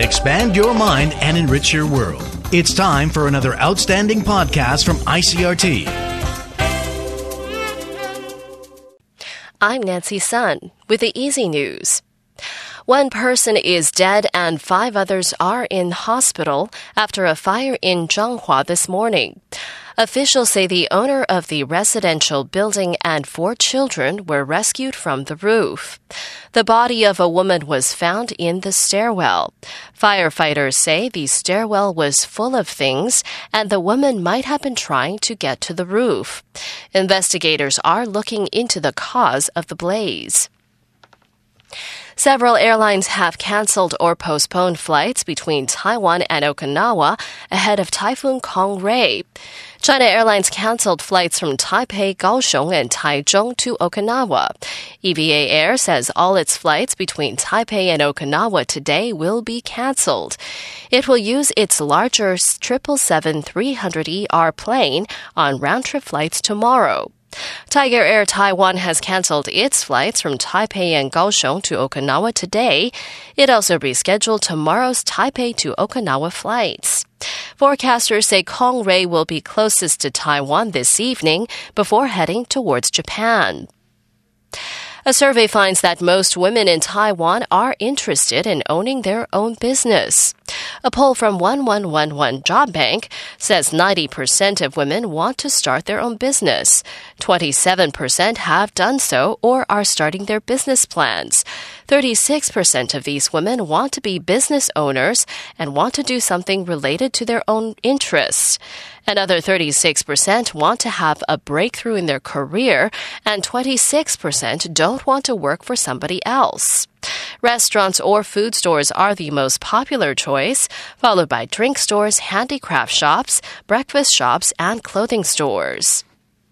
Expand your mind and enrich your world. It's time for another outstanding podcast from ICRT. I'm Nancy Sun with the Easy News. One person is dead and 5 others are in hospital after a fire in Zhanghua this morning. Officials say the owner of the residential building and 4 children were rescued from the roof. The body of a woman was found in the stairwell. Firefighters say the stairwell was full of things and the woman might have been trying to get to the roof. Investigators are looking into the cause of the blaze. Several airlines have canceled or postponed flights between Taiwan and Okinawa ahead of Typhoon Kong-Ray. China Airlines canceled flights from Taipei, Kaohsiung, and Taichung to Okinawa. EVA Air says all its flights between Taipei and Okinawa today will be canceled. It will use its larger 777-300ER plane on round-trip flights tomorrow. Tiger Air Taiwan has canceled its flights from Taipei and Kaohsiung to Okinawa today. It also rescheduled tomorrow's Taipei to Okinawa flights. Forecasters say Kong-Ray will be closest to Taiwan this evening before heading towards Japan. A survey finds that most women in Taiwan are interested in owning their own business. A poll from 1111 Job Bank says 90% of women want to start their own business. 27% have done so or are starting their business plans. 36% of these women want to be business owners and want to do something related to their own interests. Another 36% want to have a breakthrough in their career, and 26% don't want to work for somebody else. Restaurants or food stores are the most popular choice, followed by drink stores, handicraft shops, breakfast shops, and clothing stores.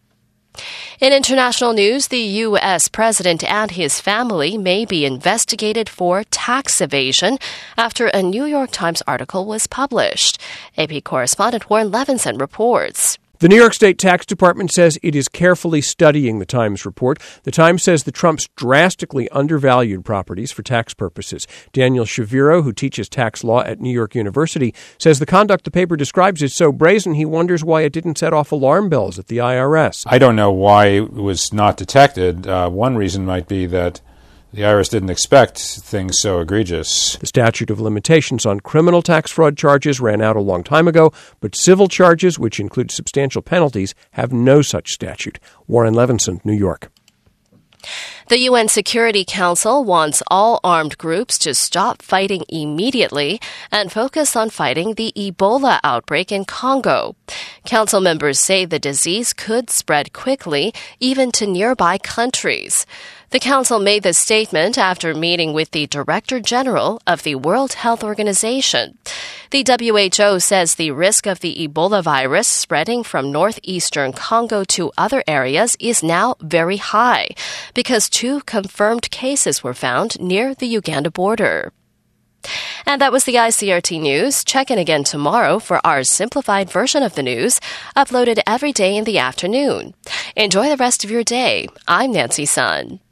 In international news, the U.S. president and his family may be investigated for tax evasion after a New York Times article was published. AP correspondent Warren Levinson reports. The New York State Tax Department says it is carefully studying the Times report. The Times says the Trumps drastically undervalued properties for tax purposes. Daniel Shaviro, who teaches tax law at New York University, says the conduct the paper describes is so brazen he wonders why it didn't set off alarm bells at the IRS. I don't know why it was not detected. One reason might be that the IRS didn't expect things so egregious. The statute of limitations on criminal tax fraud charges ran out a long time ago, but civil charges, which include substantial penalties, have no such statute. Warren Levinson, New York. The UN Security Council wants all armed groups to stop fighting immediately and focus on fighting the Ebola outbreak in Congo. Council members say the disease could spread quickly, even to nearby countries. The Council made this statement after meeting with the Director General of the World Health Organization. The WHO says the risk of the Ebola virus spreading from northeastern Congo to other areas is now very high because 2 confirmed cases were found near the Uganda border. And that was the ICRT News. Check in again tomorrow for our simplified version of the news, uploaded every day in the afternoon. Enjoy the rest of your day. I'm Nancy Sun.